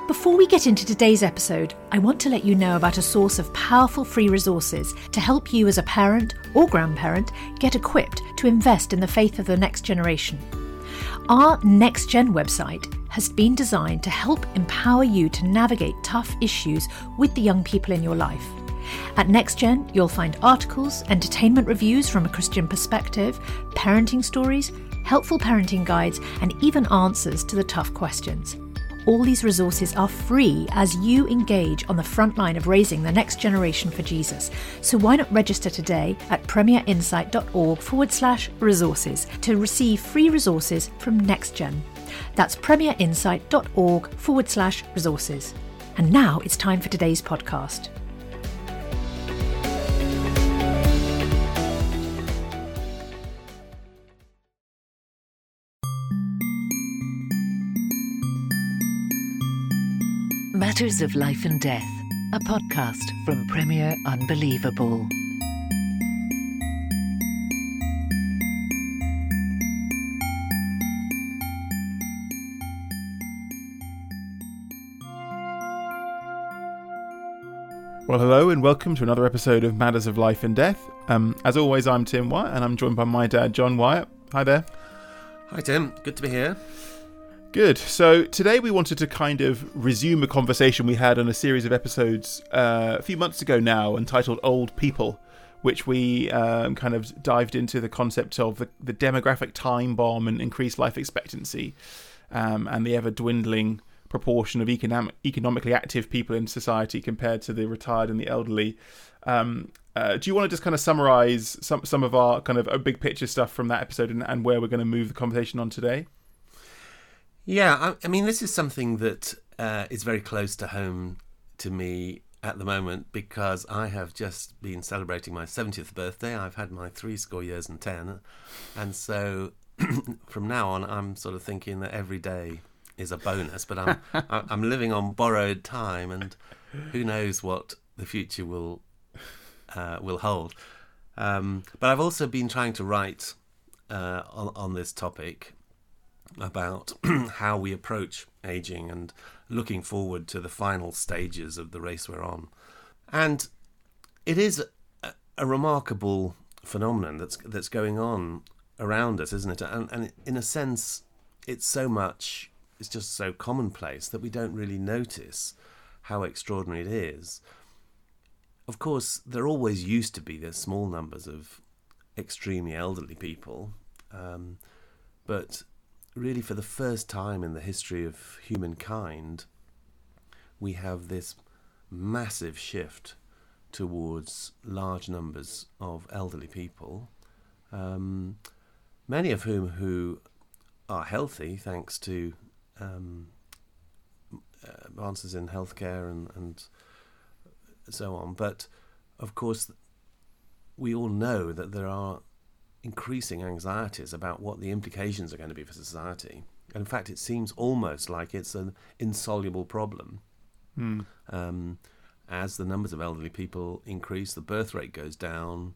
Before we get into today's episode, I want to let you know about a source of powerful free resources to help you as a parent or grandparent get equipped to invest in the faith of the next generation. Our Next Gen website has been designed to help empower you to navigate tough issues with the young people in your life. At NextGen, you'll find articles, entertainment reviews from a Christian perspective, parenting stories, helpful parenting guides, and even answers to the tough questions. All these resources are free as you engage on the front line of raising the next generation for Jesus. So why not register today at premierinsight.org/resources to receive free resources from NextGen. That's premierinsight.org/resources. And now it's time for today's podcast. Matters of Life and Death, a podcast from Premier Unbelievable. Well, hello and welcome to another episode of Matters of Life and Death. As always, I'm Tim Wyatt and I'm joined by my dad, John Wyatt. Hi there. Hi Tim, good to be here. Good. So today we wanted to kind of resume a conversation we had on a series of episodes a few months ago now entitled Old People, which we kind of dived into the concept of the demographic time bomb and increased life expectancy and the ever-dwindling proportion of economically active people in society compared to the retired and the elderly. Do you want to just kind of summarise some of our kind of big picture stuff from that episode and where we're going to move the conversation on today? Yeah, I mean, this is something that is very close to home to me at the moment because I have just been celebrating my 70th birthday. I've had my 70 years and 10. And so from now on, I'm sort of thinking that every day is a bonus, but I'm living on borrowed time and who knows what the future will hold. But I've also been trying to write on this topic about how we approach aging and looking forward to the final stages of the race we're on. And it is a remarkable phenomenon that's going on around us, isn't it? And in a sense, it's just so commonplace that we don't really notice how extraordinary it is. Of course, there always used to be these small numbers of extremely elderly people, but really, for the first time in the history of humankind, we have this massive shift towards large numbers of elderly people, many of who are healthy thanks to advances in healthcare and so on. But, of course, we all know that there are increasing anxieties about what the implications are going to be for society. And in fact, it seems almost like it's an insoluble problem. As the numbers of elderly people increase, the birth rate goes down.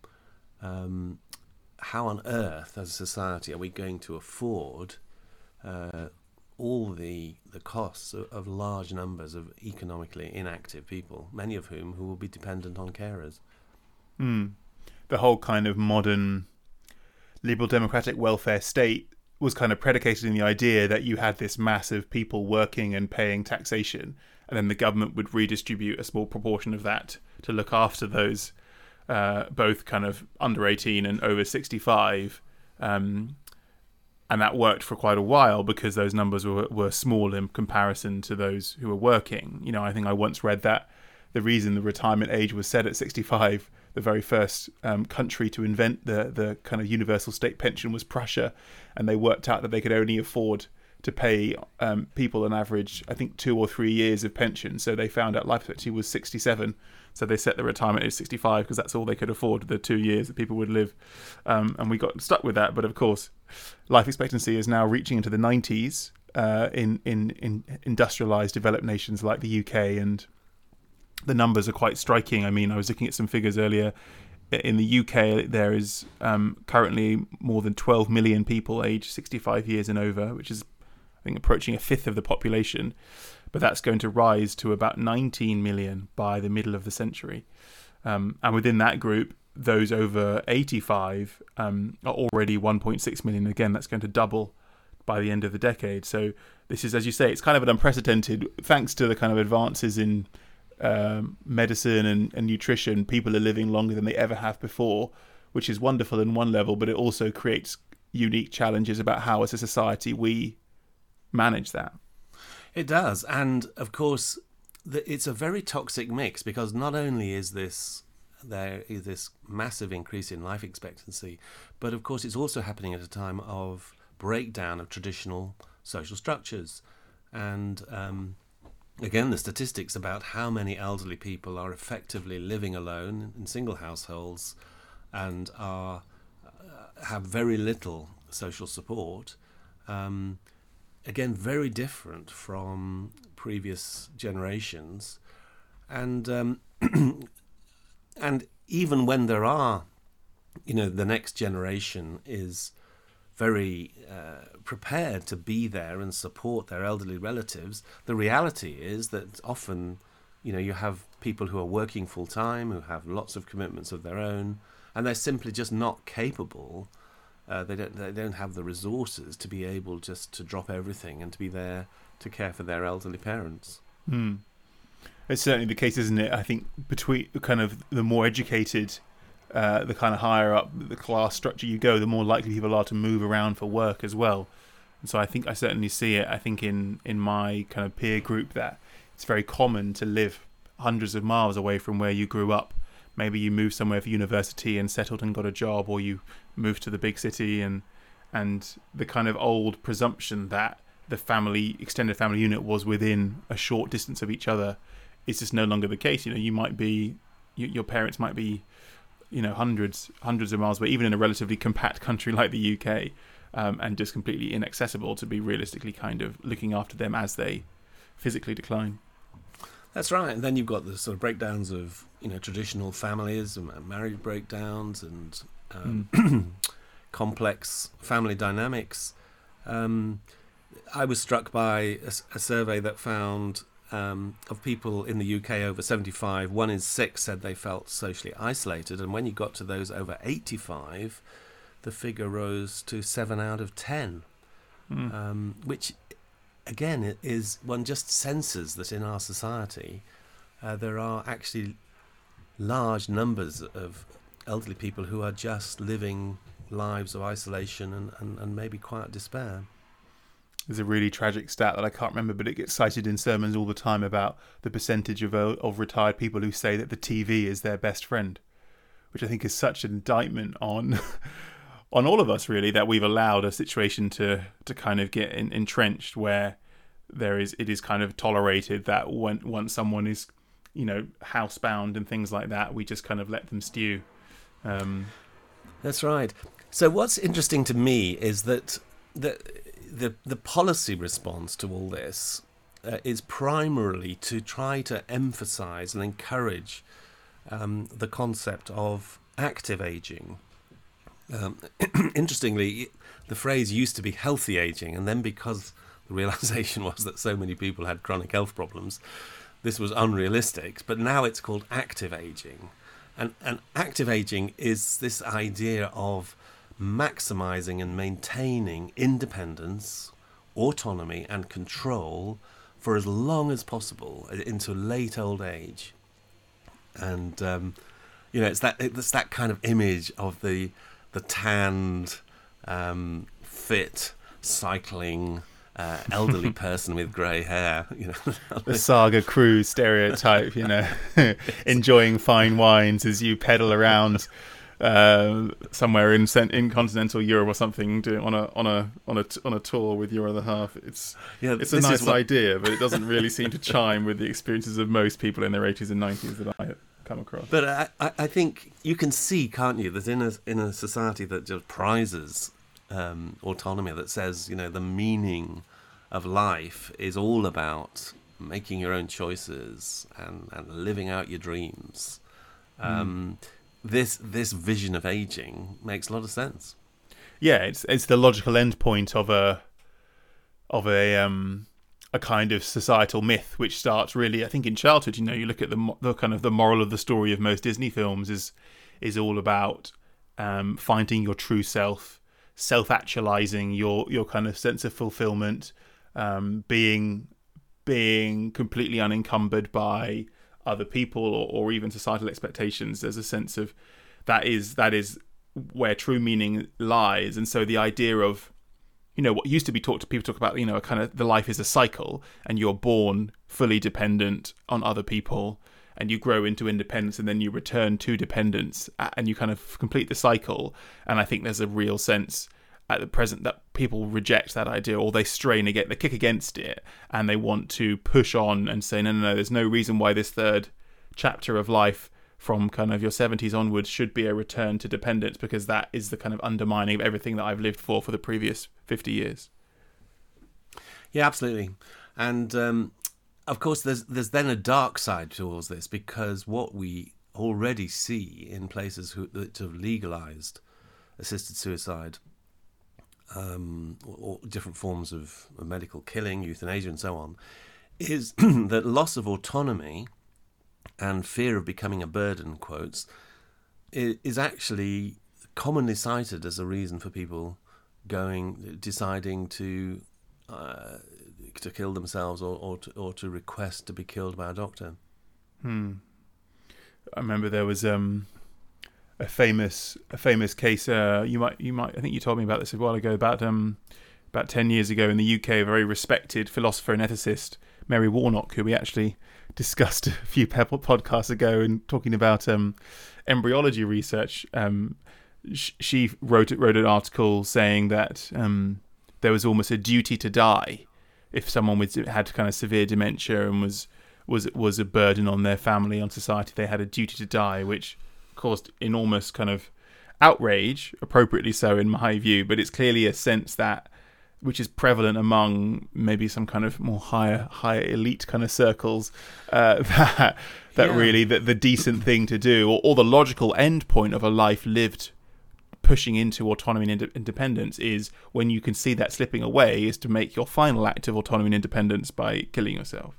How on earth, as a society, are we going to afford all the costs of large numbers of economically inactive people, many of whom who will be dependent on carers? The whole kind of modern liberal democratic welfare state was kind of predicated in the idea that you had this mass of people working and paying taxation, and then the government would redistribute a small proportion of that to look after those both kind of under 18 and over 65. And that worked for quite a while because those numbers were small in comparison to those who were working. You know, I think I once read that the reason the retirement age was set at 65, the very first country to invent the kind of universal state pension was Prussia, and they worked out that they could only afford to pay people on average, I think, 2 or 3 years of pension. So they found out life expectancy was 67. So they set the retirement age 65 because that's all they could afford, the 2 years that people would live. And we got stuck with that. But of course, life expectancy is now reaching into the 90s in industrialized developed nations like the UK, and the numbers are quite striking. I mean, I was looking at some figures earlier. In the UK, there is currently more than 12 million people aged 65 years and over, which is I think approaching a fifth of the population, but that's going to rise to about 19 million by the middle of the century. And within that group, those over 85 are already 1.6 million. Again, that's going to double by the end of the decade. So this is, as you say, it's kind of an unprecedented, thanks to the kind of advances in medicine and nutrition, people are living longer than they ever have before, which is wonderful in one level, but it also creates unique challenges about how as a society we manage that. It does. And of course, it's a very toxic mix, because not only is there is this massive increase in life expectancy, but of course it's also happening at a time of breakdown of traditional social structures. And again, the statistics about how many elderly people are effectively living alone in single households and have very little social support, again, very different from previous generations. And and even when there are, the next generation is very prepared to be there and support their elderly relatives, the reality is that often, you have people who are working full time, who have lots of commitments of their own, and they're simply just not capable. They don't have the resources to be able just to drop everything and to be there to care for their elderly parents. It's certainly the case, isn't it? I think between kind of the more educated, the kind of higher up the class structure you go, the more likely people are to move around for work as well. And so I think I certainly see it. I think in my kind of peer group that it's very common to live hundreds of miles away from where you grew up. Maybe you moved somewhere for university and settled and got a job, or you moved to the big city, and the kind of old presumption that the extended family unit was within a short distance of each other is just no longer the case. You might be, your parents might be, hundreds of miles away, even in a relatively compact country like the UK, and just completely inaccessible to be realistically kind of looking after them as they physically decline. That's right. And then you've got the sort of breakdowns of, traditional families and marriage breakdowns and complex family dynamics. I was struck by a survey that found of people in the UK over 75, 1 in 6 said they felt socially isolated. And when you got to those over 85, the figure rose to 7 out of 10, which, again, is one just senses that in our society there are actually large numbers of elderly people who are just living lives of isolation and maybe quiet despair. There's a really tragic stat that I can't remember, but it gets cited in sermons all the time about the percentage of retired people who say that the TV is their best friend, which I think is such an indictment on all of us, really, that we've allowed a situation to kind of get entrenched where it is kind of tolerated that once someone is, housebound and things like that, we just kind of let them stew. That's right. So what's interesting to me is that the policy response to all this is primarily to try to emphasise and encourage the concept of active ageing. Interestingly, the phrase used to be healthy ageing, and then because the realisation was that so many people had chronic health problems, this was unrealistic, but now it's called active ageing. And active ageing is this idea of maximising and maintaining independence, autonomy and control for as long as possible into late old age. And it's that kind of image of the tanned, fit, cycling elderly person with grey hair, the Saga crew stereotype, enjoying fine wines as you pedal around somewhere in continental Europe or something, on a tour with your other half. It's a nice idea, but it doesn't really seem to chime with the experiences of most people in their 80s and 90s that I come across. But I think you can see, can't you, that in a society that just prizes autonomy, that says the meaning of life is all about making your own choices and living out your dreams. This vision of aging makes a lot of sense. Yeah, it's the logical end point of a a kind of societal myth which starts really, I think, in childhood. You know, you look at the kind of the moral of the story of most Disney films is all about finding your true self-actualizing, your kind of sense of fulfillment, being completely unencumbered by other people or even societal expectations. There's a sense of that is where true meaning lies. And so the idea of, you know, what used to be people talk about, you know, a kind of the life is a cycle, and you're born fully dependent on other people, and you grow into independence, and then you return to dependence, and you kind of complete the cycle. And I think there's a real sense at the present that people reject that idea, or they they kick against it, and they want to push on and say, no, there's no reason why this third chapter of life from kind of your 70s onwards should be a return to dependence, because that is the kind of undermining of everything that I've lived for the previous 50 years. Yeah, absolutely. And of course, there's then a dark side towards this, because what we already see in places that have legalized assisted suicide, or different forms of medical killing, euthanasia and so on, is that loss of autonomy and fear of becoming a burden, quotes, is actually commonly cited as a reason for people deciding to kill themselves or to request to be killed by a doctor. I remember there was a famous case. You might. I think you told me about this a while ago. About 10 years ago in the UK, a very respected philosopher and ethicist, Mary Warnock, who we actually discussed a few podcasts ago, and talking about embryology research. She wrote an article saying that there was almost a duty to die if someone had kind of severe dementia and was a burden on their family, on society. They had a duty to die, which caused enormous kind of outrage, appropriately so in my view. But it's clearly a sense which is prevalent among maybe some kind of more higher elite kind of circles, that really the decent thing to do, or the logical end point of a life lived pushing into autonomy and independence, is when you can see that slipping away, is to make your final act of autonomy and independence by killing yourself.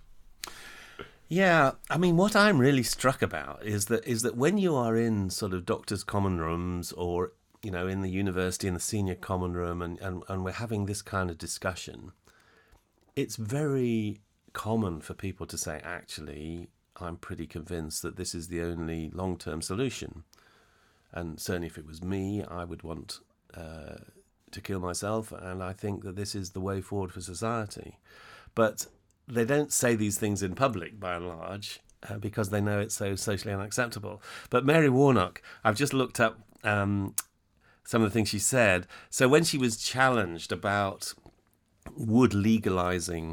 Yeah, I mean, what I'm really struck about is that when you are in sort of doctors' common rooms, or, you know, in the university, in the senior common room, and we're having this kind of discussion, it's very common for people to say, actually, I'm pretty convinced that this is the only long-term solution. And certainly if it was me, I would want to kill myself, and I think that this is the way forward for society. But they don't say these things in public, by and large, because they know it's so socially unacceptable. But Mary Warnock, I've just looked up some of the things she said. So when she was challenged about would legalizing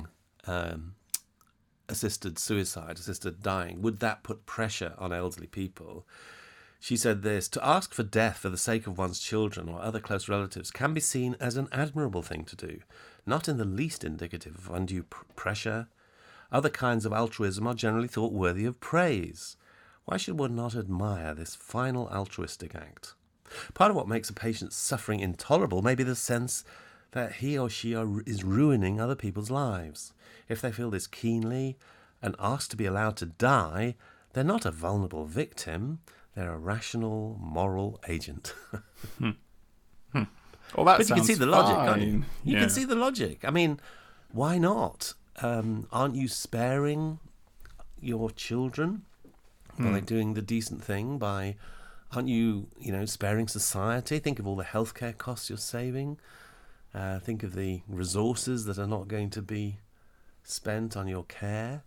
assisted suicide, assisted dying, would that put pressure on elderly people? She said this: to ask for death for the sake of one's children or other close relatives can be seen as an admirable thing to do, not in the least indicative of undue pressure. Other kinds of altruism are generally thought worthy of praise. Why should one not admire this final altruistic act? Part of what makes a patient's suffering intolerable may be the sense that he or she is ruining other people's lives. If they feel this keenly and ask to be allowed to die, they're not a vulnerable victim. They're a rational, moral agent. Well, but you can see the logic, can't you? You can see the logic. I mean, why not? Aren't you sparing your children by doing the decent thing? Aren't you, sparing society? Think of all the healthcare costs you're saving. Think of the resources that are not going to be spent on your care.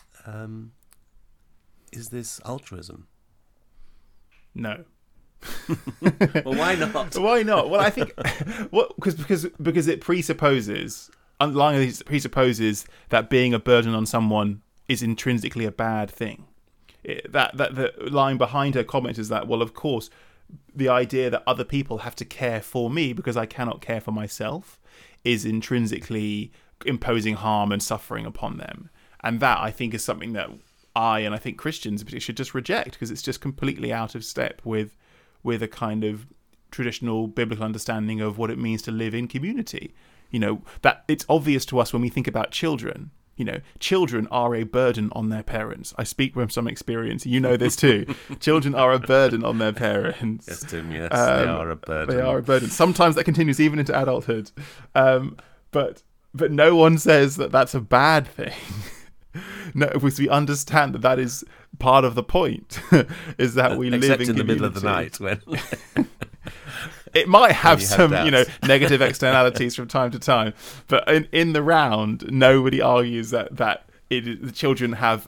Is this altruism? No. Well, why not? Why not? Well, I think because it presupposes, underlying it presupposes that being a burden on someone is intrinsically a bad thing. That the line behind her comment is that, well, of course, the idea that other people have to care for me because I cannot care for myself is intrinsically imposing harm and suffering upon them. And that, I think, is something that I think Christians should just reject, because it's just completely out of step with a kind of traditional biblical understanding of what it means to live in community. that it's obvious to us when we think about children. Children are a burden on their parents. I speak from some experience. You know this too. Children are a burden on their parents. Yes, Tim, yes. They are a burden. They are a burden. Sometimes that continues even into adulthood. But no one says that that's a bad thing. No, because we understand that is part of the point, is that we live in the middle of the night when... It might have some, negative externalities from time to time, but in the round, nobody argues that the children have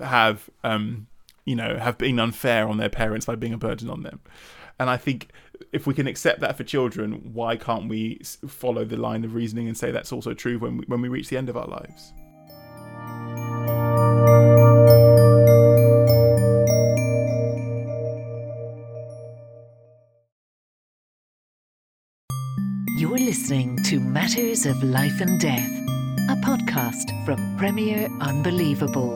been unfair on their parents by being a burden on them. And I think if we can accept that for children, why can't we follow the line of reasoning and say that's also true when we reach the end of our lives? You're listening to Matters of Life and Death, a podcast from Premier Unbelievable.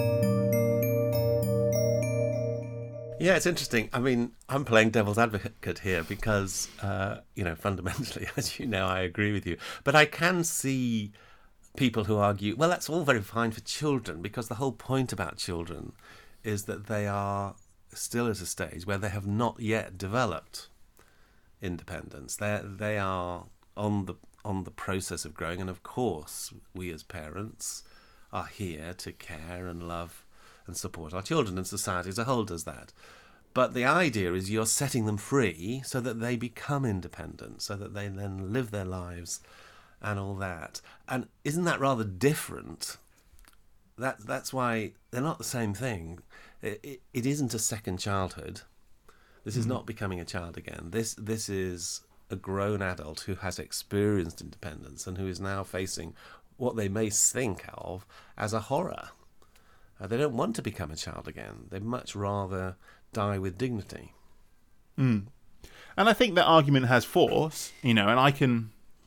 Yeah, it's interesting. I mean, I'm playing devil's advocate here because, fundamentally, as you know, I agree with you. But I can see people who argue, well, that's all very fine for children, because the whole point about children is that they are still at a stage where they have not yet developed independence. They are on the process of growing, and of course we as parents are here to care and love and support our children, and society as a whole does that. But the idea is you're setting them free so that they become independent, so that they then live their lives and all that. And isn't that rather different? That's why they're not the same thing. It isn't a second childhood. This is not becoming a child again. This is a grown adult who has experienced independence and who is now facing what they may think of as a horror. They don't want to become a child again. They'd much rather die with dignity. And I think that argument has force, and I can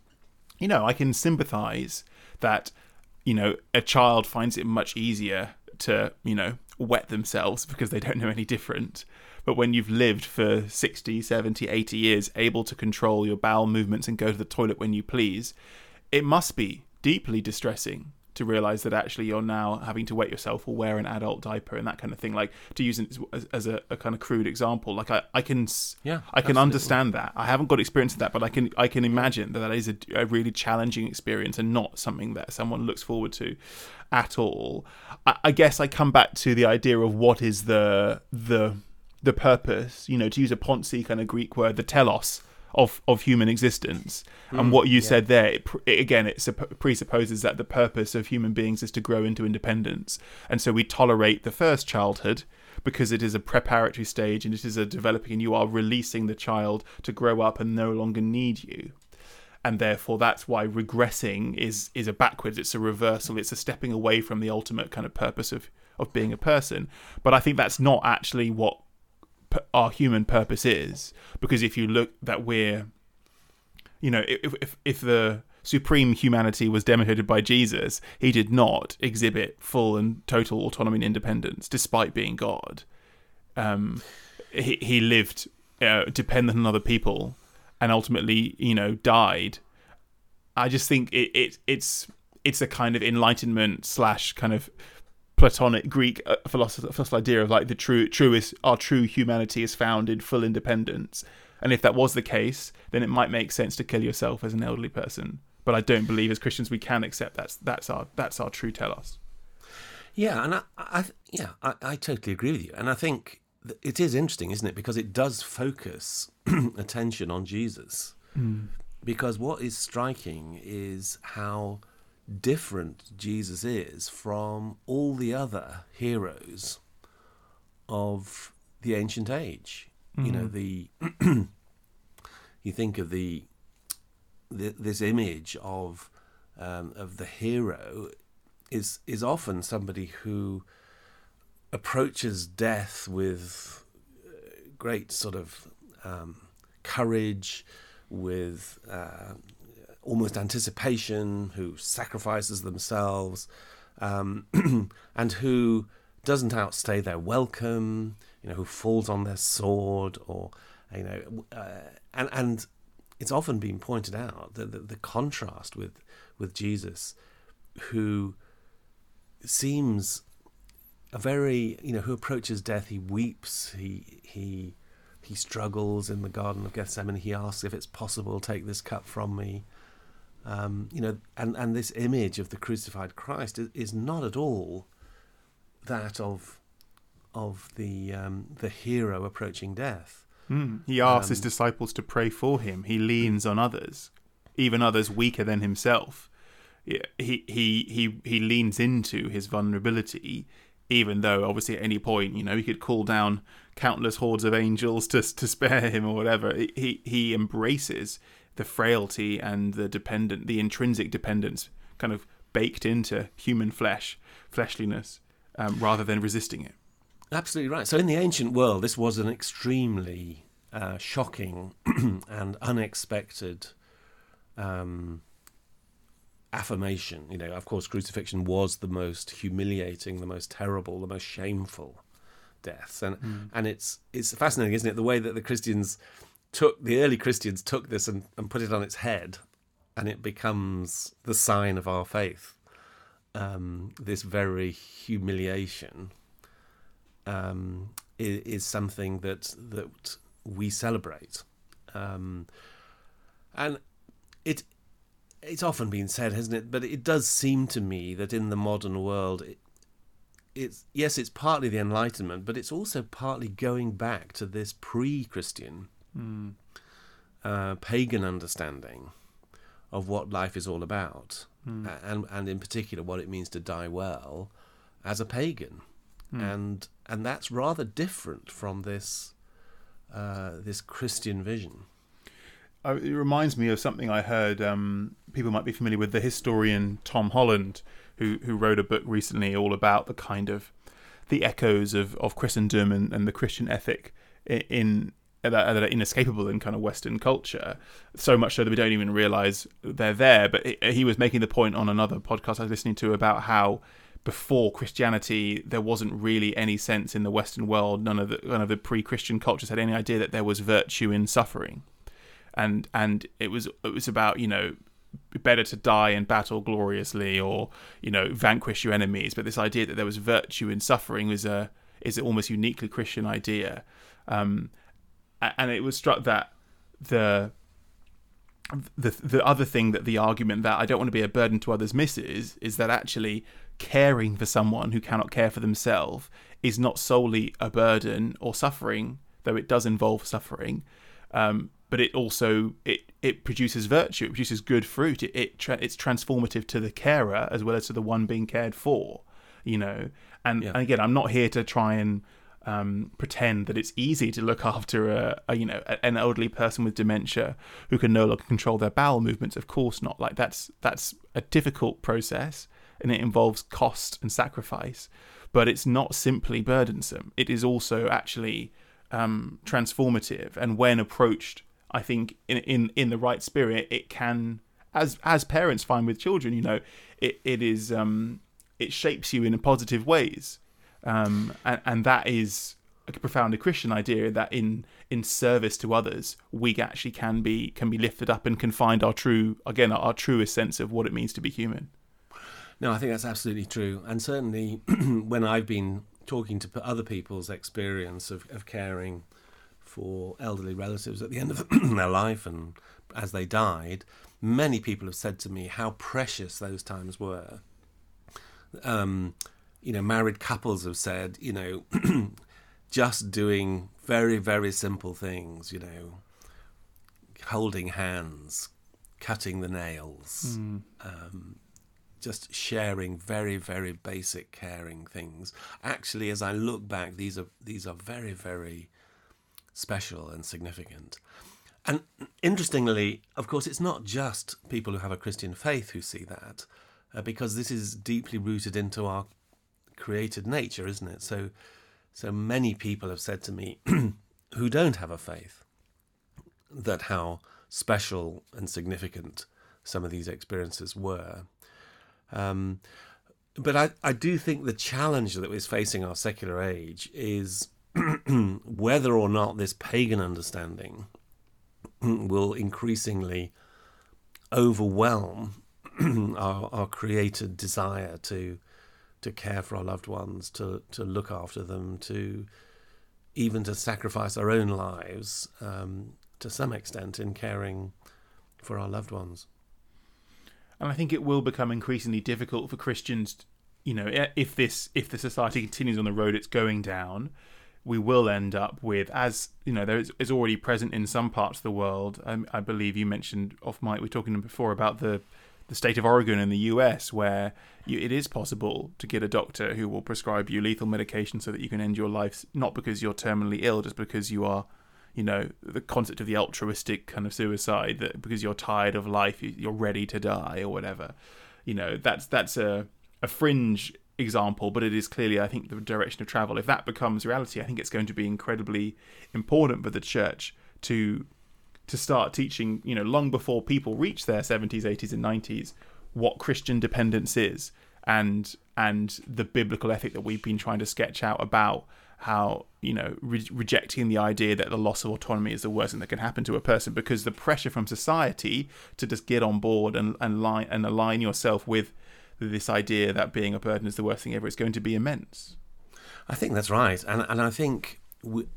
sympathise that, a child finds it much easier to, wet themselves because they don't know any different. But when you've lived for 60, 70, 80 years, able to control your bowel movements and go to the toilet when you please, it must be deeply distressing to realise that actually you're now having to wet yourself or wear an adult diaper and that kind of thing. Like, to use it as a kind of crude example, like I can understand that. I haven't got experience of that, but I can imagine that is a really challenging experience and not something that someone looks forward to at all. I guess I come back to the idea of what is the purpose, to use a Ponzi kind of Greek word, the telos of human existence. And what you said there, it presupposes that the purpose of human beings is to grow into independence. And so we tolerate the first childhood because it is a preparatory stage and it is a developing, and you are releasing the child to grow up and no longer need you. And therefore that's why regressing is a backwards, it's a reversal, it's a stepping away from the ultimate kind of purpose of being a person. But I think that's not actually what our human purpose is, because if you look that we're, if the supreme humanity was demonstrated by Jesus, he did not exhibit full and total autonomy and independence despite being God. He lived dependent on other people and ultimately, died. I just think it's a kind of enlightenment / kind of Platonic Greek philosophical idea of like our true humanity is found in full independence. And if that was the case, then it might make sense to kill yourself as an elderly person. But I don't believe as Christians we can accept that's our true telos. Yeah, and I totally agree with you. And I think it is interesting, isn't it? Because it does focus attention on Jesus. Because what is striking is how different Jesus is from all the other heroes of the ancient age. You think of this image of the hero is often somebody who approaches death with great sort of courage, with almost anticipation, who sacrifices themselves, and who doesn't outstay their welcome, who falls on their sword, or and it's often been pointed out that the contrast with with Jesus, who seems a very, who approaches death. He weeps. He struggles in the Garden of Gethsemane. He asks if it's possible, take this cup from me. And this image of the crucified Christ is not at all that of the hero approaching death. He asks his disciples to pray for him. He leans on others, even others weaker than himself. He leans into his vulnerability, even though obviously at any point, he could call down countless hordes of angels to spare him or whatever. He embraces the frailty and the intrinsic dependence kind of baked into human fleshliness, rather than resisting it. Absolutely right. So in the ancient world, this was an extremely shocking and unexpected affirmation. Of course, crucifixion was the most humiliating, the most terrible, the most shameful deaths. And it's fascinating, isn't it, the way that the early Christians took this and put it on its head, and it becomes the sign of our faith. This very humiliation is something that we celebrate, and it's often been said, hasn't it? But it does seem to me that in the modern world, it's partly the Enlightenment, but it's also partly going back to this pre-Christian pagan understanding of what life is all about, and in particular what it means to die well as a pagan. And that's rather different from this Christian vision. It reminds me of something I heard. People might be familiar with the historian Tom Holland, who wrote a book recently all about the kind of the echoes of Christendom and the Christian ethic that are inescapable in kind of Western culture, so much so that we don't even realise they're there. But he was making the point on another podcast I was listening to about how before Christianity, there wasn't really any sense in the Western world. None of the pre-Christian cultures had any idea that there was virtue in suffering, and it was about better to die in battle gloriously or vanquish your enemies. But this idea that there was virtue in suffering is an almost uniquely Christian idea, and it was struck that the other thing that the argument that I don't want to be a burden to others misses is that actually caring for someone who cannot care for themselves is not solely a burden or suffering, though it does involve suffering, but it also it produces virtue, it produces good fruit, it's transformative to the carer as well as to the one being cared for, and again, I'm not here to try and pretend that it's easy to look after an elderly person with dementia who can no longer control their bowel movements. Of course not. Like that's a difficult process, and it involves cost and sacrifice, but it's not simply burdensome. It is also actually transformative, and when approached, I think in the right spirit, it can, as parents find with children, it shapes you in positive ways. And that is a profoundly Christian idea, that in service to others, we actually can be lifted up and can find our truest sense of what it means to be human. No, I think that's absolutely true. And certainly when I've been talking to other people's experience of caring for elderly relatives at the end of their life and as they died, many people have said to me how precious those times were. Married couples have said, just doing very, very simple things, holding hands, cutting the nails, just sharing very, very basic caring things. Actually, as I look back, these are very, very special and significant. And interestingly, of course, it's not just people who have a Christian faith who see that, because this is deeply rooted into our created nature, isn't it? So many people have said to me who don't have a faith that how special and significant some of these experiences were. But I do think the challenge that is facing our secular age is whether or not this pagan understanding will increasingly overwhelm our created desire to care for our loved ones, to look after them, to even to sacrifice our own lives to some extent in caring for our loved ones. And I think it will become increasingly difficult for Christians, if the society continues on the road it's going down, we will end up with, as there is already present in some parts of the world. I believe you mentioned off mic, we were talking before about the state of Oregon in the US, where it is possible to get a doctor who will prescribe you lethal medication so that you can end your life, not because you're terminally ill, just because you are, the concept of the altruistic kind of suicide, that because you're tired of life, you're ready to die or whatever. That's a fringe example, but it is clearly, I think, the direction of travel. If that becomes reality, I think it's going to be incredibly important for the church to start teaching, long before people reach their 70s, 80s and 90s, what Christian dependence is, and the biblical ethic that we've been trying to sketch out about how, rejecting the idea that the loss of autonomy is the worst thing that can happen to a person, because the pressure from society to just get on board and align yourself with this idea that being a burden is the worst thing ever is going to be immense. I think that's right, and I think we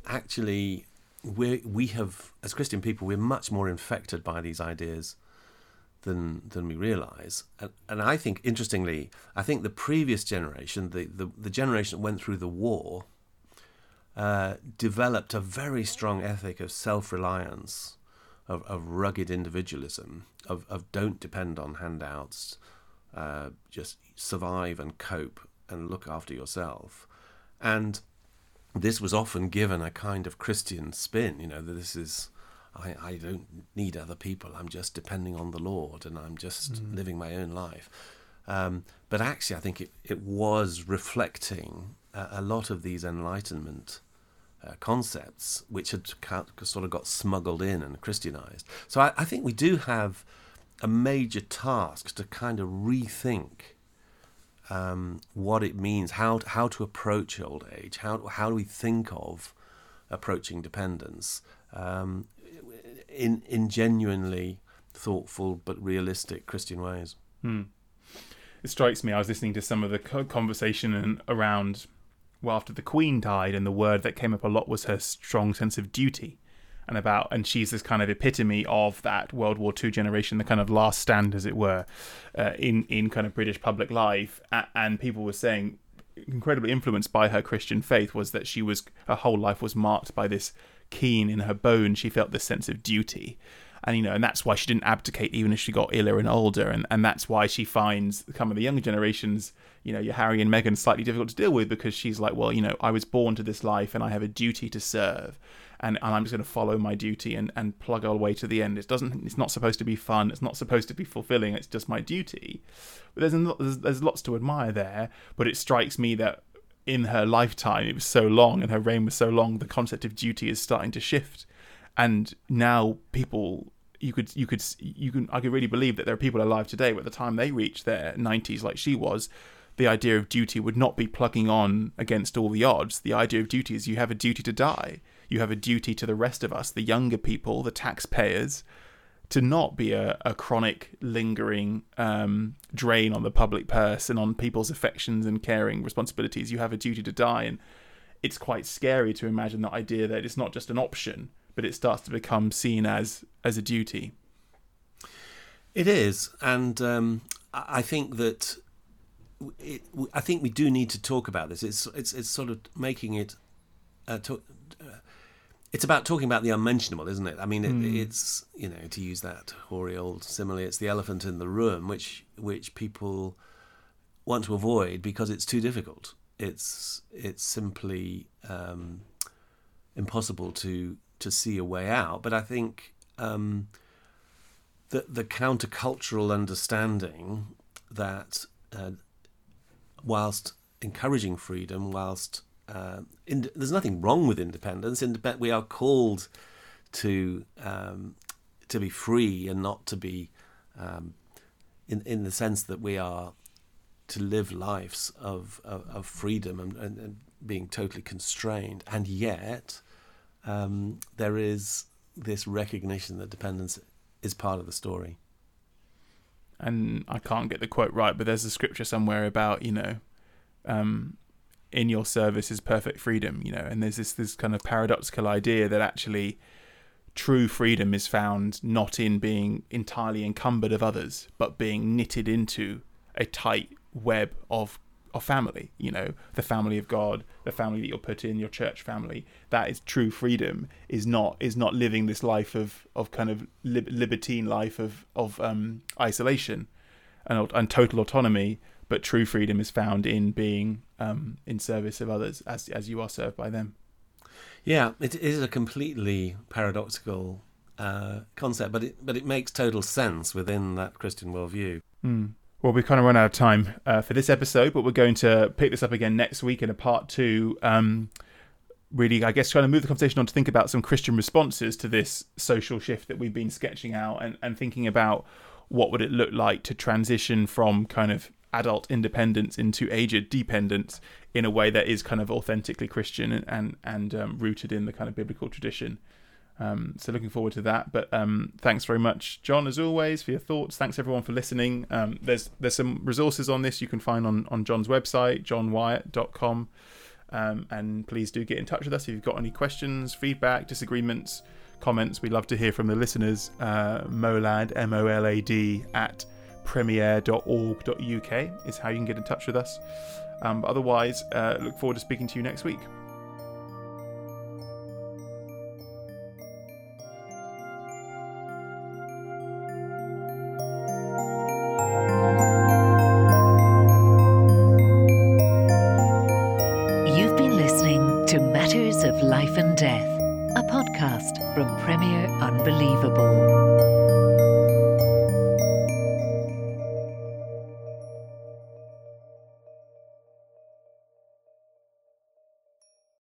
have, as Christian people, we're much more infected by these ideas than we realise. And I think, interestingly, the previous generation, the generation that went through the war, developed a very strong ethic of self-reliance, of rugged individualism, of don't depend on handouts, just survive and cope and look after yourself. And this was often given a kind of Christian spin, that this is, I don't need other people, I'm just depending on the Lord and I'm just living my own life. But actually, I think it was reflecting a lot of these Enlightenment concepts, which had sort of got smuggled in and Christianized. So I think we do have a major task to kind of rethink what it means, how to approach old age, how do we think of approaching dependence in genuinely thoughtful but realistic Christian ways. It strikes me, I was listening to some of the conversation around, after the Queen died, and the word that came up a lot was her strong sense of duty. And she's this kind of epitome of that World War II generation, the kind of last stand, as it were, in kind of British public life. And people were saying, incredibly influenced by her Christian faith, was that her whole life was marked by this keen in her bones. She felt this sense of duty. And, and that's why she didn't abdicate even as she got iller and older. And that's why she finds some of the younger generations, your Harry and Meghan, slightly difficult to deal with, because she's like, well, I was born to this life and I have a duty to serve. And I'm just going to follow my duty and plug all the way to the end. It's not supposed to be fun. It's not supposed to be fulfilling. It's just my duty. But there's lots to admire there. But it strikes me that in her lifetime, it was so long, and her reign was so long, the concept of duty is starting to shift. And now people, I could really believe that there are people alive today where at the time they reach their 90s, like she was, the idea of duty would not be plugging on against all the odds. The idea of duty is you have a duty to die. You have a duty to the rest of us, the younger people, the taxpayers, to not be a chronic, lingering drain on the public purse and on people's affections and caring responsibilities. You have a duty to die. And it's quite scary to imagine that idea that it's not just an option, but it starts to become seen as a duty. It is. And I think that I think we do need to talk about this. It's sort of making it... it's about talking about the unmentionable, isn't it? I mean, it's, to use that hoary old simile, it's the elephant in the room, which people want to avoid because it's too difficult. It's simply impossible to see a way out. But I think the countercultural understanding that whilst encouraging freedom, whilst there's nothing wrong with independence. We are called to be free and not to be, in the sense that we are to live lives of freedom and being totally constrained. And yet, there is this recognition that dependence is part of the story. and I can't get the quote right, but there's a scripture somewhere about, in your service is perfect freedom, and there's this kind of paradoxical idea that actually true freedom is found not in being entirely encumbered of others, but being knitted into a tight web of family, the family of God, the family that you're put in, your church family. That is true freedom, is not living this life of kind of libertine life of isolation and total autonomy, but true freedom is found in being in service of others as you are served by them. Yeah, it is a completely paradoxical concept, but it makes total sense within that Christian worldview. Well, we've kind of run out of time for this episode, but we're going to pick this up again next week in a part 2. Really, I guess, trying to move the conversation on to think about some Christian responses to this social shift that we've been sketching out, and thinking about what would it look like to transition from kind of adult independence into aged dependence in a way that is kind of authentically Christian and rooted in the kind of biblical tradition. So looking forward to that. But thanks very much, John, as always, for your thoughts. Thanks everyone for listening. There's some resources on this you can find on John's website, johnwyatt.com. And please do get in touch with us if you've got any questions, feedback, disagreements, comments. We'd love to hear from the listeners. Molad, MOLAD, at premier.org.uk is how you can get in touch with us. But otherwise, look forward to speaking to you next week. You've been listening to Matters of Life and Death, a podcast from Premier Unbelievable.